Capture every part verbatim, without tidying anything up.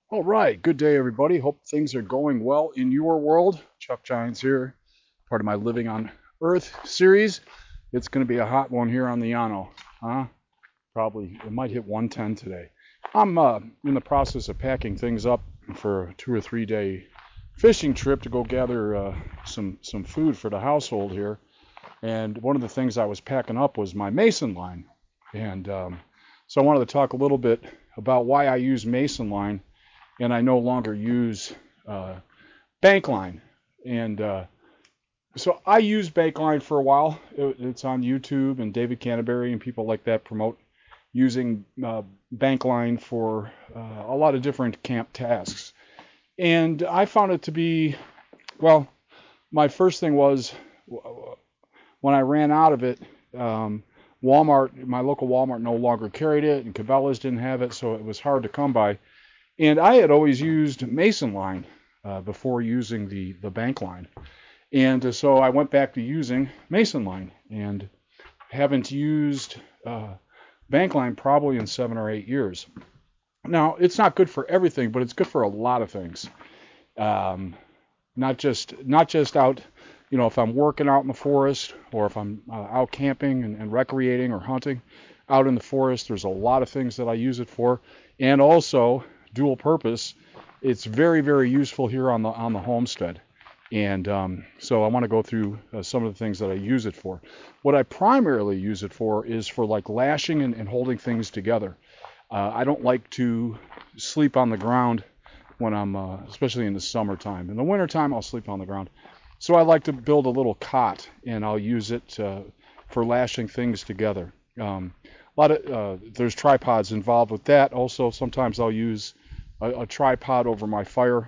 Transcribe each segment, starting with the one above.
All right, good day, everybody. Hope things are going well in your world. Chuck Giants here, part of my Living on Earth series. It's going to be a hot one here on the Llano, huh? Probably it might hit one ten today. I'm uh, in the process of packing things up for a two or three day fishing trip to go gather uh, some some food for the household here. And one of the things I was packing up was my Mason line, and um, so I wanted to talk a little bit about why I use Mason line and I no longer use uh, Bankline. And uh, so I used Bankline for a while. It, it's on YouTube, and David Canterbury and people like that promote using uh, Bankline for uh, a lot of different camp tasks. And I found it to be, well, my first thing was when I ran out of it, um, Walmart, my local Walmart no longer carried it, and Cabela's didn't have it, so it was hard to come by. And I had always used Mason line uh, before using the, the bank line. And uh, so I went back to using Mason line and haven't used uh, bank line probably in seven or eight years. Now, it's not good for everything, but it's good for a lot of things. Um, not just not just out, you know, if I'm working out in the forest or if I'm uh, out camping and, and recreating or hunting out in the forest, there's a lot of things that I use it for. And also, dual purpose, it's very, very useful here on the on the homestead. And um, so I want to go through uh, some of the things that I use it for. What I primarily use it for is for like lashing and, and holding things together. Uh, I don't like to sleep on the ground when I'm, uh, especially in the summertime. In the wintertime, I'll sleep on the ground. So I like to build a little cot, and I'll use it uh, for lashing things together. Um, a lot of uh, there's tripods involved with that. Also, sometimes I'll use a, a tripod over my fire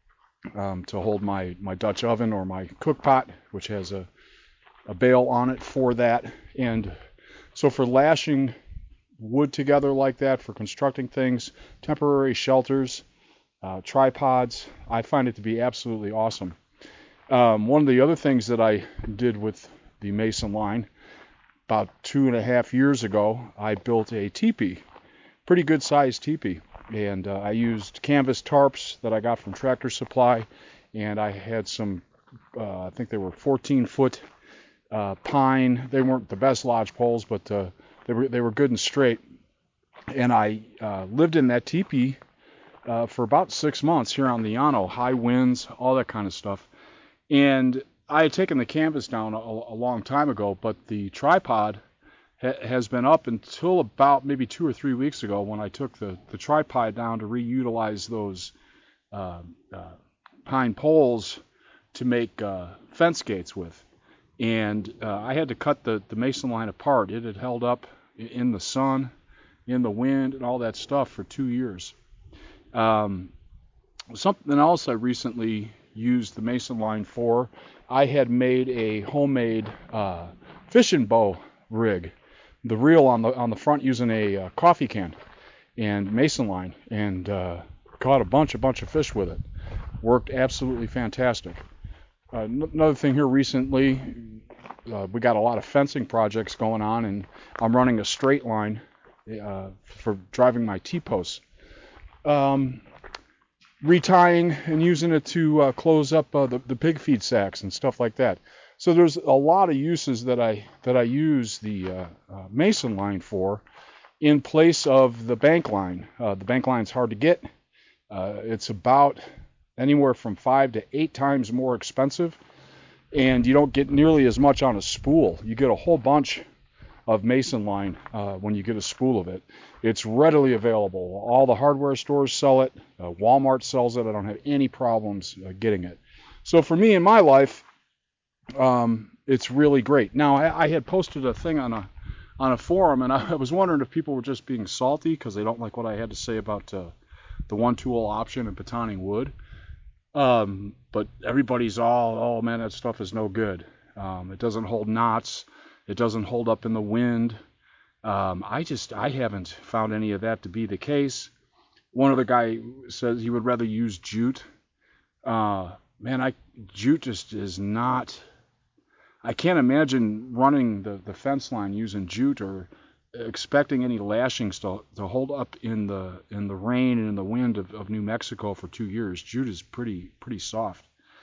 um, to hold my, my Dutch oven or my cook pot, which has a, a bail on it for that. And so for lashing wood together like that, for constructing things, temporary shelters, uh, tripods, I find it to be absolutely awesome. Um, one of the other things that I did with the Mason line about two and a half years ago, I built a teepee, pretty good sized teepee. And uh, I used canvas tarps that I got from Tractor Supply, and I had some, uh, I think they were fourteen foot uh, pine. They weren't the best lodge poles, but uh, they were they were good and straight. And I uh, lived in that teepee uh, for about six months here on the Llano, high winds, all that kind of stuff. And I had taken the canvas down a, a long time ago, but the tripod ha has been up until about maybe two or three weeks ago when I took the, the tripod down to reutilize those uh, uh, pine poles to make uh, fence gates with. And uh, I had to cut the, the mason line apart. It had held up in the sun, in the wind, and all that stuff for two years. Um, Something else I recently used the mason line for, I had made a homemade uh, fishing bow rig. The reel on the on the front using a uh, coffee can and mason line, and uh, caught a bunch a bunch of fish with it. Worked absolutely fantastic. Uh, n- another thing here recently, uh, we got a lot of fencing projects going on, and I'm running a straight line uh, for driving my T-posts. Um, Retying and using it to uh, close up uh, the, the pig feed sacks and stuff like that. So there's a lot of uses that I that I use the uh, uh, Mason line for in place of the bank line. Uh, the bank line's hard to get. Uh, it's about anywhere from five to eight times more expensive, and you don't get nearly as much on a spool. You get a whole bunch of Mason line uh, when you get a spool of it. It's readily available. All the hardware stores sell it. Uh, Walmart sells it. I don't have any problems uh, getting it. So for me in my life, um, it's really great. Now I, I had posted a thing on a on a forum, and I, I was wondering if people were just being salty because they don't like what I had to say about uh, the one tool option and batoning wood. Um, but everybody's all, oh man, that stuff is no good. Um, it doesn't hold knots. It doesn't hold up in the wind. Um, I just I haven't found any of that to be the case. One other guy says he would rather use jute. Uh, man, I jute just is not. I can't imagine running the, the fence line using jute or expecting any lashings to, to hold up in the in the rain and in the wind of, of New Mexico for two years. Jute is pretty pretty soft.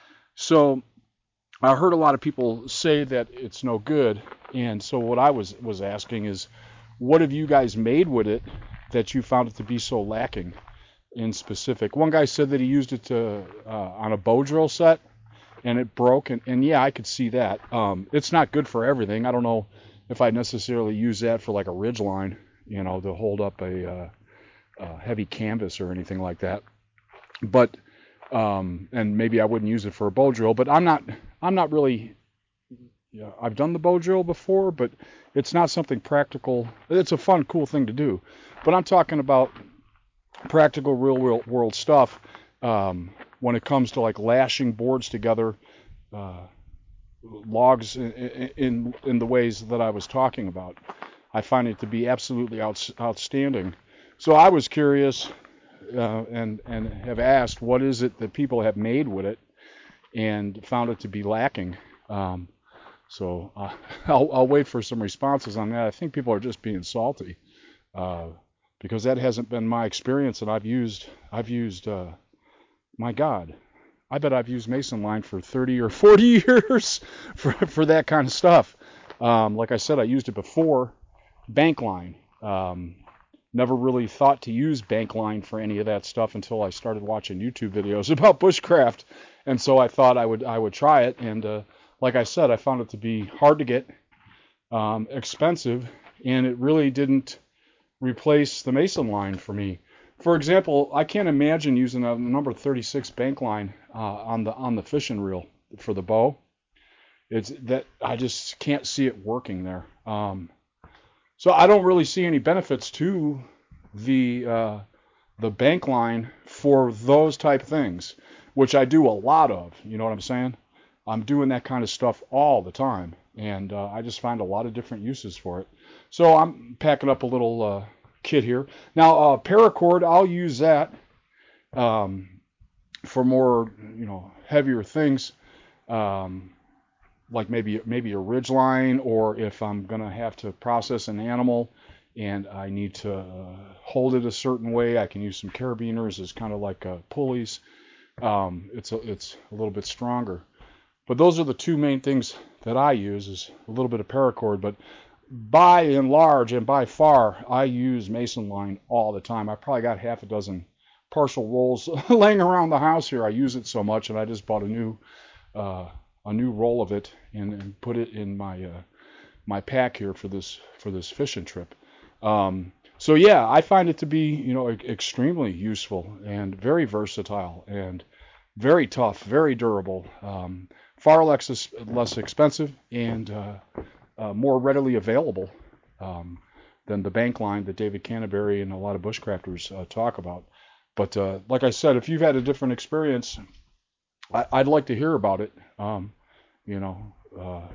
So I heard a lot of people say that it's no good, and so what I was was asking is, what have you guys made with it that you found it to be so lacking in specific? One guy said that he used it to uh, on a bow drill set, and it broke, and, and yeah, I could see that. Um, it's not good for everything. I don't know if I necessarily use that for like a ridge line, you know, to hold up a, uh, a heavy canvas or anything like that. But um, and maybe I wouldn't use it for a bow drill. But I'm not I'm not really. Yeah, I've done the bow drill before, but it's not something practical. It's a fun, cool thing to do, but I'm talking about practical, real world, world stuff um, when it comes to like lashing boards together. Uh, logs in, in in the ways that I was talking about. I find it to be absolutely out, outstanding. So I was curious uh, and and have asked, what is it that people have made with it, and found it to be lacking. Um, so uh, I'll, I'll wait for some responses on that. I think people are just being salty uh, because that hasn't been my experience, and I've used I've used uh, my God. I bet I've used Mason line for thirty or forty years for, for that kind of stuff. Um, like I said, I used it before bank line. Um, never really thought to use bank line for any of that stuff until I started watching YouTube videos about bushcraft, and so I thought I would I would try it. And uh, like I said, I found it to be hard to get, um, expensive, and it really didn't replace the Mason line for me. For example, I can't imagine using a number thirty-six bank line uh, on the on the fishing reel for the bow. It's that I just can't see it working there. Um, so I don't really see any benefits to the uh, the bank line for those type things, which I do a lot of. You know what I'm saying? I'm doing that kind of stuff all the time, and uh, I just find a lot of different uses for it. So I'm packing up a little uh, kit here. Now, uh, paracord, I'll use that um, for more, you know, heavier things, um, like maybe maybe a ridge line, or if I'm gonna have to process an animal and I need to uh, hold it a certain way, I can use some carabiners as kind of like uh, pulleys. Um, it's a, it's a little bit stronger. But those are the two main things that I use, is a little bit of paracord. But by and large and by far, I use Mason line all the time. I probably got half a dozen partial rolls laying around the house here. I use it so much, and I just bought a new uh, a new roll of it and, and put it in my uh, my pack here for this for this fishing trip. Um, so yeah, I find it to be, you know, extremely useful and very versatile and very tough, very durable. Um, far less less expensive and uh, uh, more readily available um, than the bank line that David Canterbury and a lot of bushcrafters uh, talk about. But uh, like I said, if you've had a different experience, I, I'd like to hear about it. Um, you know, uh,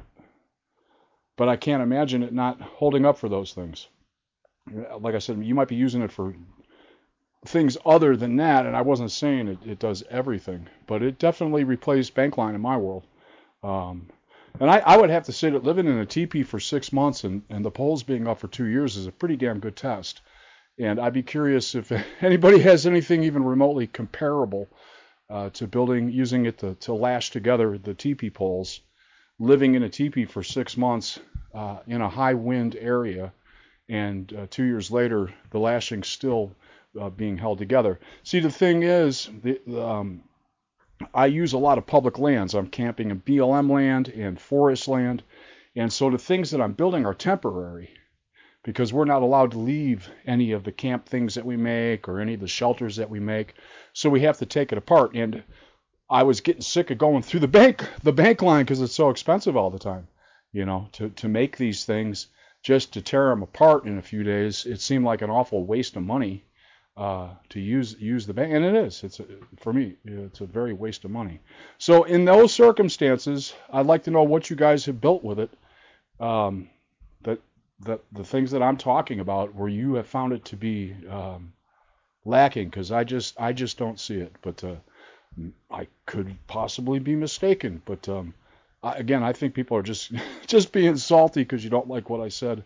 but I can't imagine it not holding up for those things. Like I said, you might be using it for things other than that, and I wasn't saying it, it does everything, but it definitely replaced Bankline in my world. Um, and I, I would have to say that living in a teepee for six months and, and the poles being up for two years is a pretty damn good test. And I'd be curious if anybody has anything even remotely comparable uh, to building, using it to, to lash together the teepee poles, living in a teepee for six months uh, in a high wind area, and uh, two years later, the lashing still uh, being held together. See, the thing is, the, um, I use a lot of public lands. I'm camping in B L M land and forest land, and so the things that I'm building are temporary, because we're not allowed to leave any of the camp things that we make or any of the shelters that we make. So we have to take it apart. And I was getting sick of going through the bank, the bank line, because it's so expensive all the time, you know, to, to make these things, just to tear them apart in a few days. It seemed like an awful waste of money uh, to use, use the bank. And it is, it's a, for me, it's a very waste of money. So in those circumstances, I'd like to know what you guys have built with it. Um, that, The, the things that I'm talking about, where you have found it to be um, lacking, because I just I just don't see it. But uh, I could possibly be mistaken. But um, I, again, I think people are just just being salty because you don't like what I said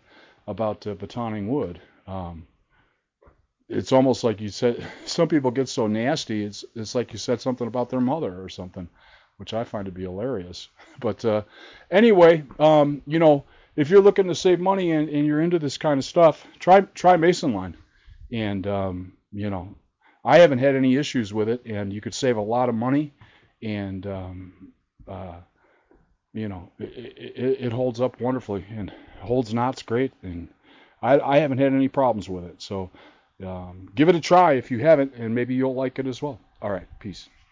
about uh, batoning wood. Um, it's almost like you said, some people get so nasty, it's it's like you said something about their mother or something, which I find to be hilarious. But uh, anyway, um, you know, if you're looking to save money and, and you're into this kind of stuff, try try Mason line. And, um, you know, I haven't had any issues with it, and you could save a lot of money. And, um, uh, you know, it, it, it holds up wonderfully and holds knots great. And I, I haven't had any problems with it. So um, give it a try if you haven't, and maybe you'll like it as well. All right, peace.